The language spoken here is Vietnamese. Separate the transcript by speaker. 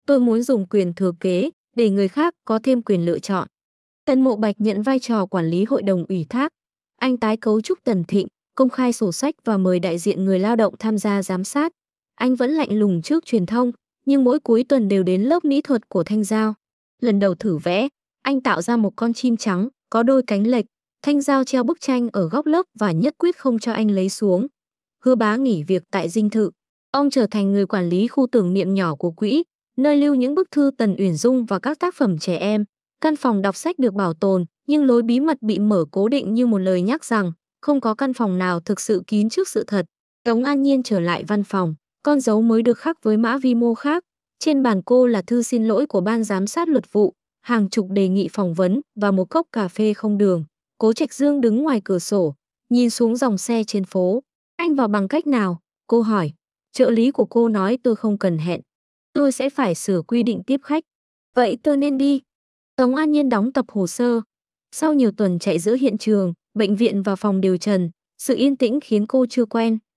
Speaker 1: Tôi muốn dùng quyền thừa kế để người khác có thêm quyền lựa chọn. Tần Mộ Bạch nhận vai trò quản lý hội đồng ủy thác. Anh tái cấu trúc Tần Thịnh, công khai sổ sách và mời đại diện người lao động tham gia giám sát. Anh vẫn lạnh lùng trước truyền thông, nhưng mỗi cuối tuần đều đến lớp mỹ thuật của Thanh Giao. Lần đầu thử vẽ, anh tạo ra một con chim trắng, có đôi cánh lệch. Thanh Giao treo bức tranh ở góc lớp và nhất quyết không cho anh lấy xuống. Hứa Bá nghỉ việc tại dinh thự. Ông trở thành người quản lý khu tưởng niệm nhỏ của quỹ, nơi lưu những bức thư Tần Uyển Dung và các tác phẩm trẻ em. Căn phòng đọc sách được bảo tồn, nhưng lối bí mật bị mở cố định như một lời nhắc rằng không có căn phòng nào thực sự kín trước sự thật. Tống An Nhiên trở lại văn phòng, con dấu mới được khắc với mã vi mô khác. Trên bàn cô là thư xin lỗi của ban giám sát luật vụ, hàng chục đề nghị phỏng vấn và một cốc cà phê không đường. Cố Trạch Dương đứng ngoài cửa sổ, nhìn xuống dòng xe trên phố. Anh vào bằng cách nào? Cô hỏi. Trợ lý của cô nói tôi không cần hẹn. Tôi sẽ phải sửa quy định tiếp khách. Vậy tôi nên đi. Tống An Nhiên đóng tập hồ sơ. Sau nhiều tuần chạy giữa hiện trường, bệnh viện và phòng điều trần, sự yên tĩnh khiến cô chưa quen.